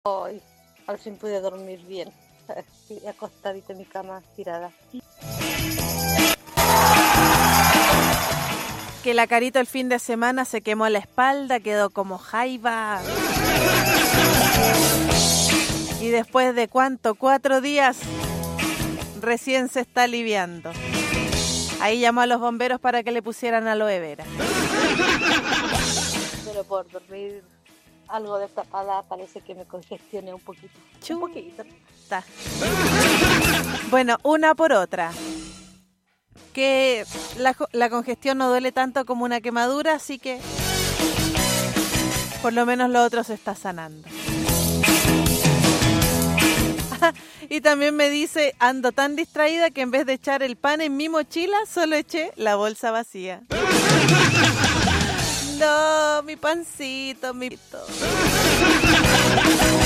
Hoy, al fin pude dormir bien. Estoy acostadita en mi cama, tirada. Que la Carito el fin de semana se quemó la espalda, quedó como jaiba. Y después de ¿cuánto? 4 días, recién se está aliviando. Ahí llamó a los bomberos para que le pusieran aloe vera. Pero por dormir algo destapada parece que me congestioné un poquito. Un poquito. Está. Bueno, una por otra. Que la congestión no duele tanto como una quemadura, así que por lo menos lo otro se está sanando. Y también me dice, ando tan distraída que en vez de echar el pan en mi mochila, solo eché la bolsa vacía. No, mi pancito, mi...